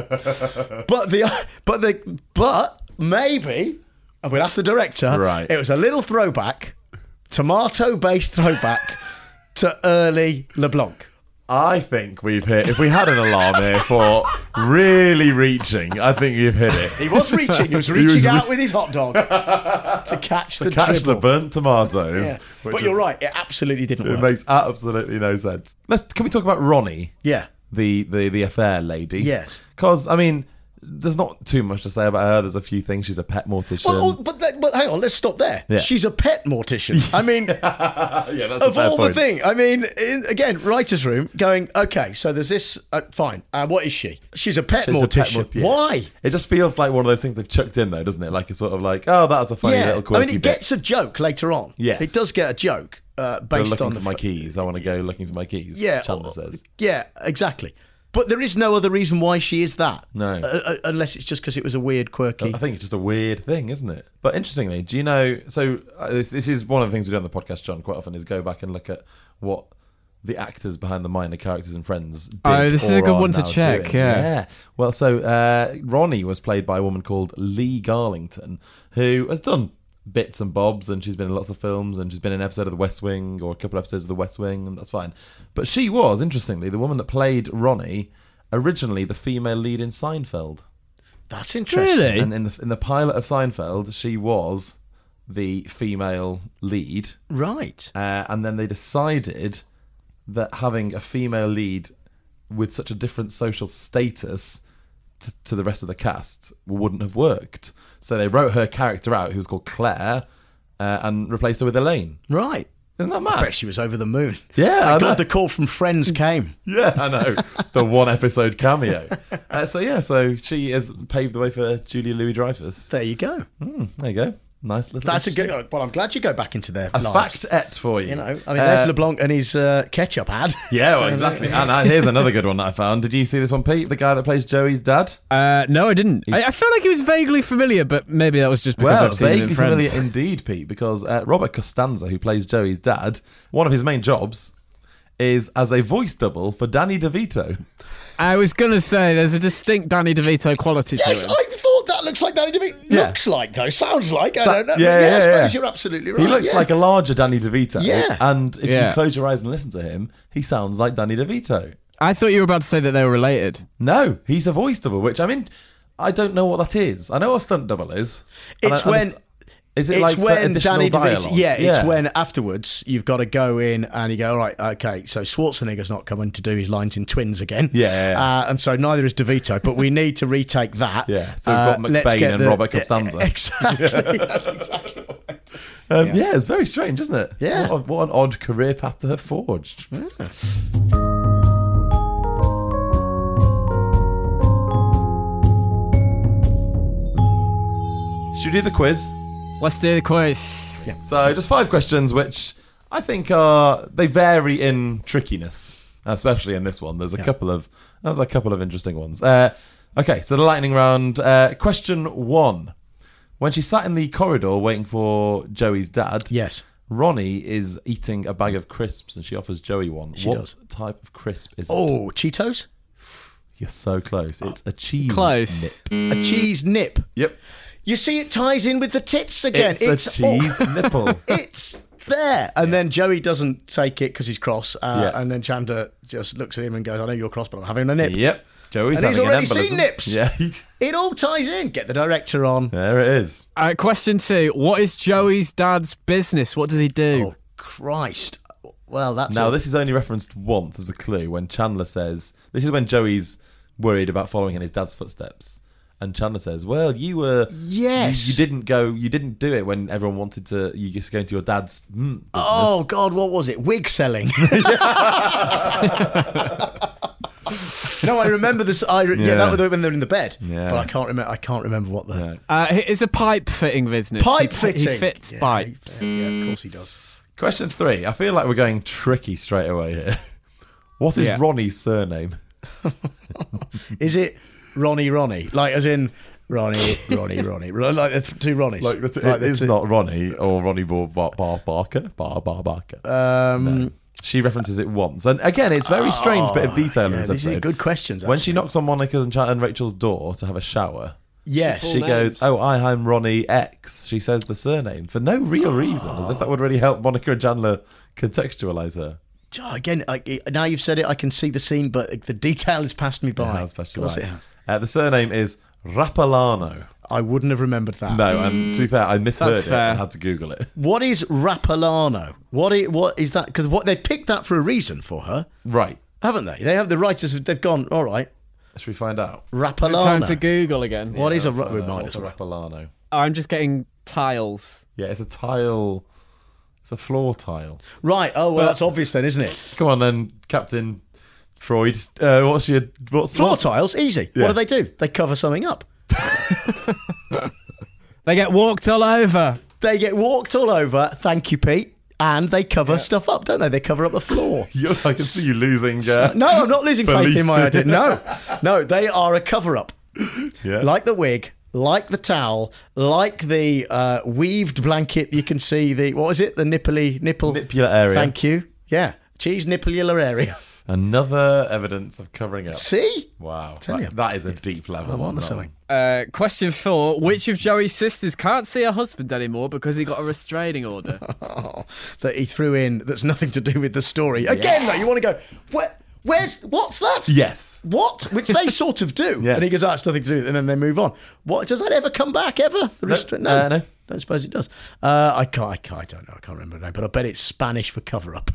But the but the but maybe, and we'll ask the director. Right. It was a little throwback, tomato-based throwback to early LeBlanc. I think we've hit... If we had an alarm here for really reaching, I think you've hit it. He was reaching. He was He reaching was out re- with his hot dog to catch the Catch dribble. the burnt tomatoes. Yeah. which But is- you're right. It absolutely didn't It work. makes absolutely no sense. Let's can we talk about Ronnie, yeah. the the the affair lady? Yes. Because I mean, there's not too much to say about her. There's a few things. She's a pet mortician. Well, oh, but that, but hang on, let's stop there. Yeah. She's a pet mortician. I mean, yeah, that's a of fair all point. the thing. I mean, in, again, writer's room going, okay, so there's this, uh, fine. Uh, what is she? She's a pet She's a pet mortician. mort- yeah. Why? It just feels like one of those things they've chucked in, though, doesn't it? Like it's sort of like, oh, that's a funny yeah. little quirky I mean, it bit. gets a joke later on. Yes. It does get a joke uh, They're based looking on for the my fa- keys. I want to go looking for my keys. Yeah. Chandler or- says. Yeah, exactly. But there is no other reason why she is that. No. Uh, uh, unless it's just because it was a weird, quirky. I think it's just a weird thing, isn't it? But interestingly, do you know? So uh, this, this is one of the things we do on the podcast, John, quite often is go back and look at what the actors behind the minor characters and Friends did. Oh, this is a or good are one to now check, doing. yeah. Yeah. Well, so uh, Ronnie was played by a woman called Lee Garlington, who has done bits and bobs, and she's been in lots of films, and she's been in an episode of The West Wing or a couple of episodes of The West Wing, and that's fine. But she was, interestingly, the woman that played Ronnie, originally the female lead in Seinfeld. That's interesting. Really? And in the in the pilot of Seinfeld, she was the female lead, Right. uh, and then they decided that having a female lead with such a different social status to, to the rest of the cast wouldn't have worked. So they wrote her character out, who was called Claire, uh, and replaced her with Elaine. Right. Isn't that I mad? bet she was over the moon. Yeah, I Thank know. God the call from Friends came. Yeah, I know. The one episode cameo. Uh, so yeah, so she has paved the way for Julia Louis-Dreyfus. There you go. Mm, there you go. Nice little. That's a good. Well, I'm glad you go back into their a lives. fact-et for you. You know, I mean, there's Uh, LeBlanc and his uh, ketchup ad. Yeah, well, exactly. And uh, here's another good one that I found. Did you see this one, Pete? The guy that plays Joey's dad? Uh, no, I didn't. I, I felt like he was vaguely familiar, but maybe that was just because Well, I've seen him in vaguely Friends. familiar indeed, Pete, because uh, Robert Costanza, who plays Joey's dad, one of his main jobs is as a voice double for Danny DeVito. I was going to say, there's a distinct Danny DeVito quality Yes, to him. I thought that looked looks like Danny DeVito. Yeah. Looks like, though. Sounds like. I Sa- don't know. yeah, But yeah, I suppose yeah. you're absolutely right. He looks yeah. like a larger Danny DeVito. Yeah. And if Yeah. you close your eyes and listen to him, he sounds like Danny DeVito. I thought you were about to say that they were related. No, he's a voice double, which I mean, I don't know what that is. I know what a stunt double is. And It's I- I when. just- Is it It's like for when additional Danny DeVito. dialogue? Yeah, it's when afterwards you've got to go in and you go, all right, okay, so Schwarzenegger's not coming to do his lines in Twins again. Yeah, yeah, yeah. Uh, and so neither is DeVito, but we need to retake that. Yeah, so we've got Uh, let's McBain get and the- Robert Costanza. Exactly. That's exactly what I Um, yeah. it's very strange, isn't it? Yeah. What, what an odd career path to have forged. Should we do the quiz? Let's do the quiz. Yeah. So just five questions, which I think are they vary in trickiness, especially in this one. There's a Yeah. couple of there's a couple of interesting ones. Uh, okay, so the lightning round. Uh, question one: when she sat in the corridor waiting for Joey's dad, Yes. Ronnie is eating a bag of crisps and she offers Joey one. She what does. type of crisp is it? Oh, Cheetos? You're so close. It's a cheese Close. nip. A cheese nip. Yep. You see, it ties in with the tits again. It's a cheese nipple. It's there. And then Joey doesn't take it because he's cross. Uh, Yeah. And then Chandler just looks at him and goes, I know you're cross, but I'm having a nip. Yep. Joey's And he's having already an embolism. seen nips. Yeah. It all ties in. Get the director on. There it is. Uh, question two. What is Joey's dad's business? What does he do? Oh, Christ. Well, that's Now, a- this is only referenced once as a clue when Chandler says, this is when Joey's worried about following in his dad's footsteps. And Chandler says, well, you were... Yes. You, you didn't go... You didn't do it when everyone wanted to... You just go into your dad's mm, business. Oh, God, what was it? Wig selling. No, I remember this. I, yeah. Yeah. that was when they're in the bed. Yeah. But I can't remember. I can't remember what the No. Uh, it's a pipe fitting business. pipe He- fitting. He fits yeah, pipes. Yeah, of course he does. Question three. I feel like we're going tricky straight away here. What is Yeah. Ronnie's surname? Is it Ronnie Ronnie? Like as in Ronnie Ronnie Ronnie? Like the two Ronnies? Like, the t- Like it the is two- not Ronnie or Ronnie Bar, Bar, Bar Barker. Bar Bar Barker. Um, No. She references it once, and again, it's a very strange bit of detail in yeah, this these episode. are good questions. When she actually. knocks on Monica's and, Ch- and Rachel's door to have a shower, yes, she Full goes, names. "Oh, I, I'm Ronnie X." She says the surname for no real reason, as if that would really help Monica and Chandler contextualize her. Oh, again, I, now you've said it, I can see the scene, but the detail has passed me by. It has, passed you Of course by. it has. Uh, the surname is Rapalano. I wouldn't have remembered that. No, and to be fair, I misheard That's it fair. and had to Google it. What is Rapalano? What is, what is that? Because what they've picked that for a reason for her, Right. haven't they? They have the writers. They've gone. All right, Should we find out? Is it time Rapalano. to Google again? What is a Let's ra- find out. remind What's us a of Rapalano? I'm just getting tiles. Yeah, it's a tile. It's a floor tile. Right. Oh well, that's obvious then, isn't it? Come on then, Captain Freud. Uh, what's your what's Floor what's, tiles, easy. Yeah. What do they do? They cover something up. They get walked all over. They get walked all over. Thank you, Pete. And they cover stuff up, don't they? They cover up the floor. You're, I can see you losing. Uh, No, I'm not losing faith Belief. in my idea. No, no, they are a cover up. Yeah. Like the wig, like the towel, like the uh, weaved blanket. You can see the, what is it? The nipply, nipple. Nippular area. Thank you. Yeah. Cheese nippular area. Another evidence of covering up. See? Wow, Tell you. that, that is a deep level. I'm on that to something. one. Uh, question four. Which of Joey's sisters can't see her husband anymore because he got a restraining order? Oh, that he threw in that's nothing to do with the story. Again, though, you want to go, Where, where's, what's that? Yes. What? Which they sort of do. Yeah. And he goes, oh, it's nothing to do with it. And then they move on. What? Does that ever come back, ever? The No, restra- uh, no. Don't suppose it does. Uh, I can't, I can't, I don't know. I can't remember the name, but I bet it's Spanish for cover up.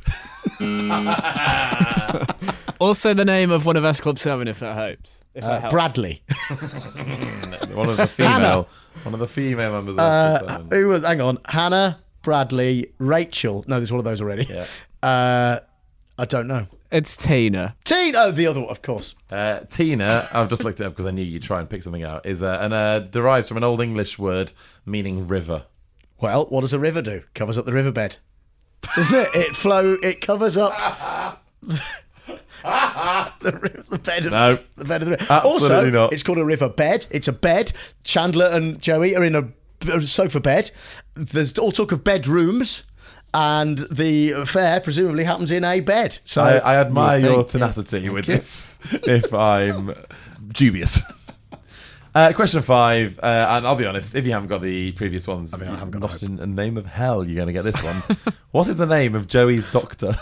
Also, the name of one of S Club Seven, if that helps. If that Uh, helps. Bradley. One of the female, one of the female members of Uh, the seven. who was, hang on. Hannah, Bradley, Rachel. No, there's one of those already. Yeah. Uh, I don't know. It's Tina. Teen. Oh, the other one, of course. Uh, Tina, I've just looked it up because I knew you'd try and pick something out, is uh, and uh, derives from an Old English word meaning river. Well, what does a river do? Covers up the riverbed. Doesn't it? It flow. It covers up the, ri- the bed of No. the bed of the river. Absolutely also, not. it's called a river bed. It's a bed. Chandler and Joey are in a, a sofa bed. There's all talk of bedrooms, and the affair presumably happens in a bed. So I, I admire you your think- tenacity with you. this, if I'm dubious. Uh, question five, uh, and I'll be honest, if you haven't got the previous ones, I mean, I haven't got lost hope. in the name of hell, you're going to get this one. What is the name of Joey's doctor?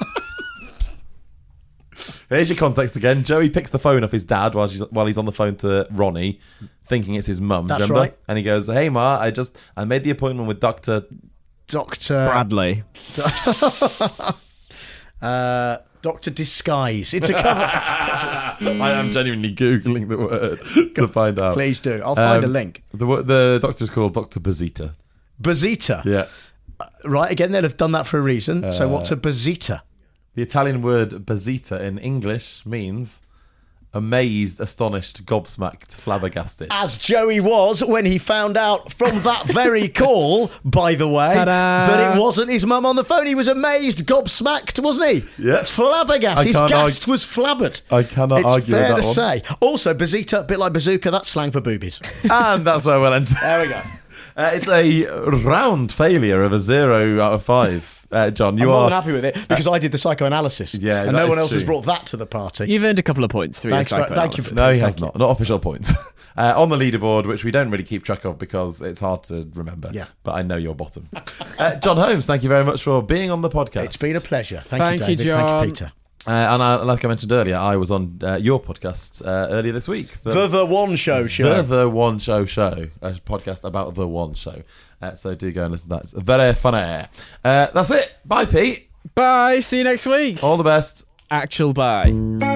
Here's your context again. Joey picks the phone off his dad while, she's, while he's on the phone to Ronnie, thinking it's his mum. That's remember? right. And he goes, "Hey Ma, I just I made the appointment with Doctor Doctor Bradley. uh, Doctor Disguise. It's a cover. I am genuinely googling the word to find out. Please do. I'll find Um, a link. The wo- the doctor is called Doctor Bazita. Bazita. Yeah. Right. Again, they'll have done that for a reason. so Uh, what's a bazita? The Italian word bazita in English means amazed, astonished, gobsmacked, flabbergasted. As Joey was when he found out from that very call, by the way, Ta-da. that it wasn't his mum on the phone. He was amazed, gobsmacked, wasn't he? Yeah. Flabbergasted. I His can't gast argue- was flabbered. I cannot it's argue with fair that to one. say. Also, bazita, a bit like bazooka, that's slang for boobies. And that's where we'll end. There we go. Uh, it's a round failure of a zero out of five. Uh, John, you I'm more are than happy with it because I did the psychoanalysis. Yeah, and that no is one else has true. brought that to the party. You've earned a couple of points through Thanks your for- thank you for- psychoanalysis. No, he has Thank not. Not official points. Uh, on the leaderboard, which we don't really keep track of because it's hard to remember. Yeah. But I know you're bottom. uh, John Holmes, thank you very much for being on the podcast. It's been a pleasure. Thank, Thank you, you, David. John. Thank you, Peter. Uh, and I, like I mentioned earlier, I was on uh, your podcast uh, earlier this week. The The One Show Show. The The One Show Show, a podcast about The One Show. Uh, so do go and listen to that. It's very funny. Uh, that's it. Bye, Pete. Bye. See you next week. All the best. Actual bye.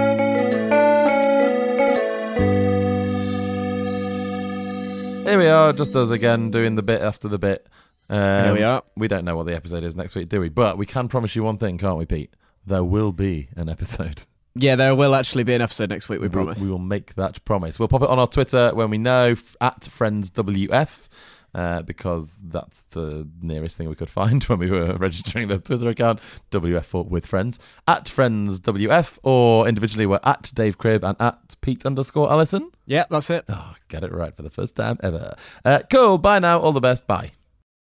Here we are, just us again, doing the bit after the bit. Um, Here we are. We don't know what the episode is next week, do we? But we can promise you one thing, can't we, Pete? There will be an episode. Yeah, there will actually be an episode next week, we We will, promise. we will make that promise. We'll pop it on our Twitter when we know, f- at FriendsWF, uh, because that's the nearest thing we could find when we were registering the Twitter account, W F for with friends, at FriendsWF, or individually we're at Dave Cribb and at Pete underscore Allison. Yeah, that's it. Oh, get it right for the first time ever. Uh, cool, bye now, all the best, bye.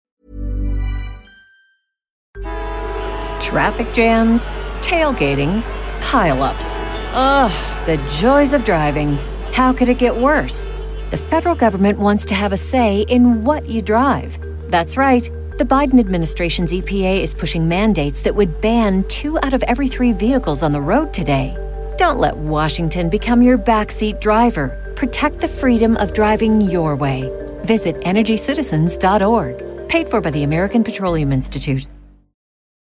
Traffic jams, tailgating, pile-ups. Ugh, the joys of driving. How could it get worse? The federal government wants to have a say in what you drive. That's right. The Biden administration's E P A is pushing mandates that would ban two out of every three vehicles on the road today. Don't let Washington become your backseat driver. Protect the freedom of driving your way. Visit energy citizens dot org. Paid for by the American Petroleum Institute.